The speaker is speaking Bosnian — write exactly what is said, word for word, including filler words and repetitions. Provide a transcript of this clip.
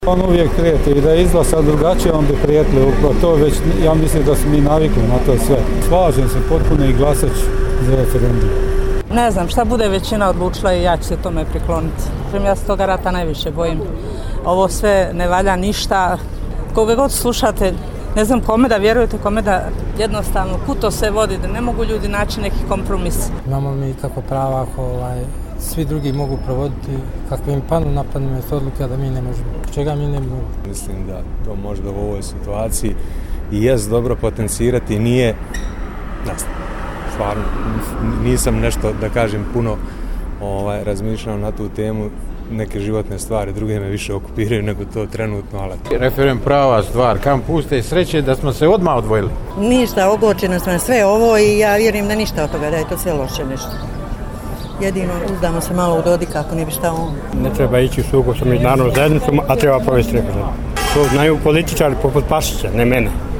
On uvijek prijeti i da je izglasa drugačije, on bi prijetili upravo to, već ja mislim da smo mi navikli na to sve. Slažem se potpuno i glasat ću za referendum. Ne znam, šta bude većina odlučila i ja ću se tome prikloniti. Ja se toga rata najviše bojim. Ovo sve ne valja ništa. Koga god slušate, ne znam kome da vjerujete, kome da jednostavno kuto se vodi, da ne mogu ljudi naći neki kompromis. Imamo mi kako prava ako ovaj, svi drugi mogu provoditi kakve im panu napadnu mjesto odluke, a da mi ne možemo. Čega mi ne možemo? Mislim da to možda u ovoj situaciji i jest dobro potencirati, nije, ne znam, stvarno, nisam nešto, da kažem, puno ovaj, razmišljao na tu temu, neke životne stvari, druge me više okupiraju nego to trenutno, ali... Referendum prava stvar, kam puste i sreće da smo se odmah odvojili. Ništa, ogorčeno smo sve ovo i ja vjerujem da ništa od toga, da je to sve loše nešto. Jedino uzdamo se malo u Dodika ako ne bi šta on. Ne treba ići u sukob sa međunarodnom zajednicom, a treba provesti referendum. To znaju političari poput Pašića, ne mene.